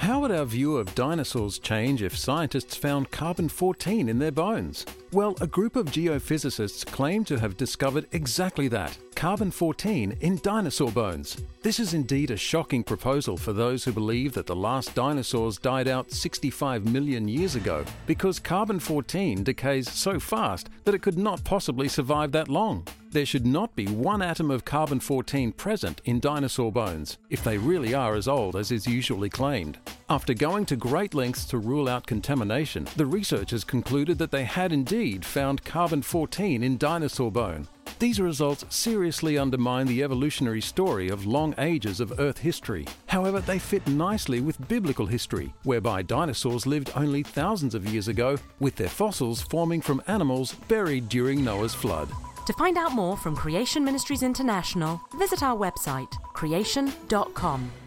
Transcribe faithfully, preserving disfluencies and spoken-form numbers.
How would our view of dinosaurs change if scientists found carbon fourteen in their bones? Well, a group of geophysicists claim to have discovered exactly that, carbon fourteen in dinosaur bones. This is indeed a shocking proposal for those who believe that the last dinosaurs died out sixty-five million years ago, because carbon fourteen decays so fast that it could not possibly survive that long. There should not be one atom of carbon fourteen present in dinosaur bones, if they really are as old as is usually claimed. After going to great lengths to rule out contamination, the researchers concluded that they had indeed found carbon fourteen in dinosaur bone. These results seriously undermine the evolutionary story of long ages of Earth history. However, they fit nicely with biblical history, whereby dinosaurs lived only thousands of years ago, with their fossils forming from animals buried during Noah's flood. To find out more from Creation Ministries International, visit our website, creation dot com.